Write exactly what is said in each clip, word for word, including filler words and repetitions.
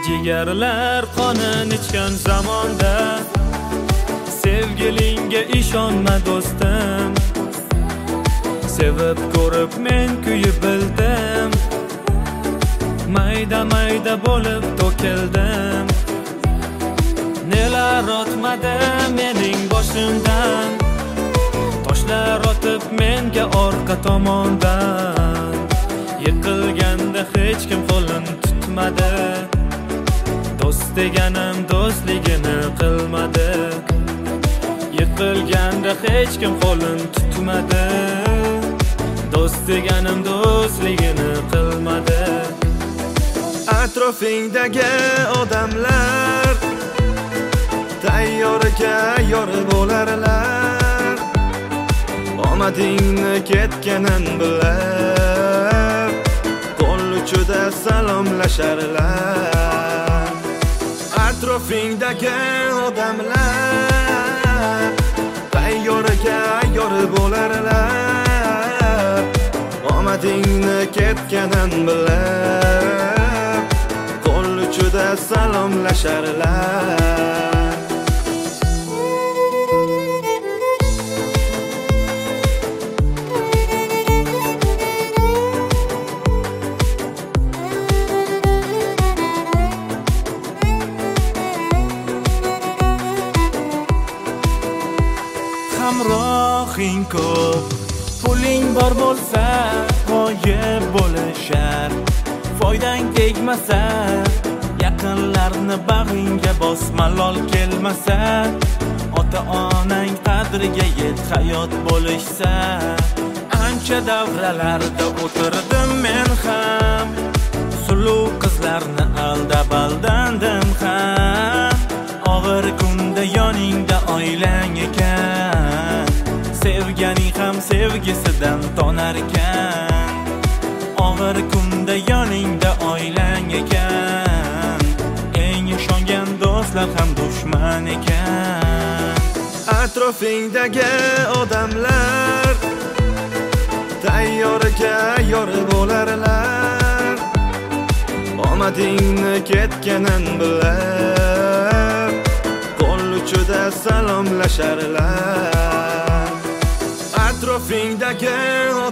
Jigarlar qonin ichgan zamonda sevgilingga ishonma do'stim. Sevib ko'rib men kuyib bildim, mayda mayda bo'lib to'kildim. Nelar o'tmadi mening boshimdan, toshlar otib menga orqa tomondan. Yiqilganda hech kim qo'lim tutmadi, do'st deganim do'stligini qilmadi. Yiqilganda hech kim qo'lim tutmadi, do'st deganim do'stligini qilmadi. Atrofingdagi odamlar tayyorga yor bo'larlar, omadingni ketganin bilar, qo'l uchida salomlasharlar. Atrofingdagi odamlar tayyorga yor bo'larlar, omadingni ketganin bilar, qo'l uchida salomlasharlar. Hamrohing ko'p, puling bor bo'lsa g'oyib bo'lishar. Foydang tegmasa, yaqinlarni bag'ringga bos, malol kelmasa. Ota-onang qadriga yet, hayot bo'lishsa. Ancha davralarda o'tirdim men ham, suluv qizlarni aldab aldandim ham. Og'ir kunda yoningda oilang ekan, sevganing ham sevgisidan tonar ekan. Og'ir kunda yoningda oilang ekan, eng ishongan do'stlar ham dushman ekan. Atrofingdagi odamlar tayyorga yor bo'larlar, omadingni ketganin bilar, qo'l uchida salomlasharlar. Atrofingdagi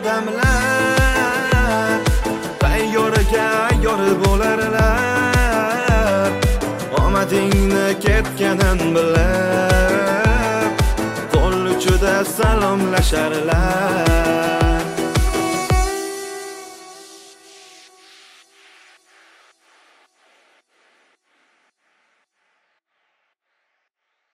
odamlar tayyorga yor bo'larlar, omadingni ketganin bilar, qo'l uchida salomlasharlar.